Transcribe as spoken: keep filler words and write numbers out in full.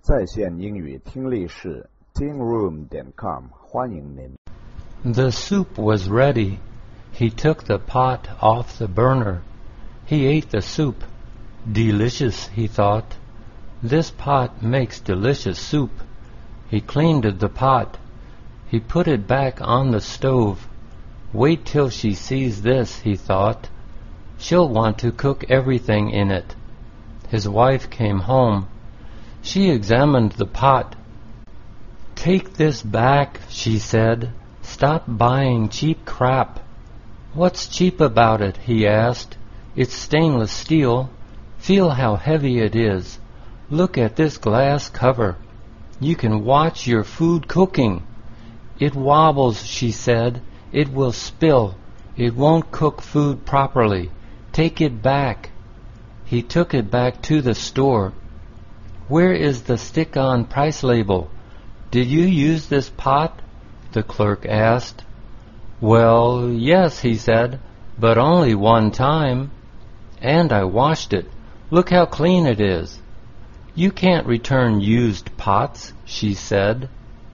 在线英语听力室 ting room 点 com 欢迎您。 The soup was ready. He took the pot off the burner. He ate the soup. Delicious, he thought. This pot makes delicious soup. He cleaned the pot. He put it back on the stove. Wait till she sees this, he thought. She'll want to cook everything in it. His wife came home. She examined the pot. Take this back, she said. Stop buying cheap crap. What's cheap about it? He asked. It's stainless steel. Feel how heavy it is. Look at this glass cover. You can watch your food cooking. It wobbles, she said. It will spill. It won't cook food properly. Take it back. He took it back to the store. Where is the stick-on price label? Did you use this pot? The clerk asked. Well, yes, he said, but only one time. And I washed it. Look how clean it is. You can't return used pots, she said.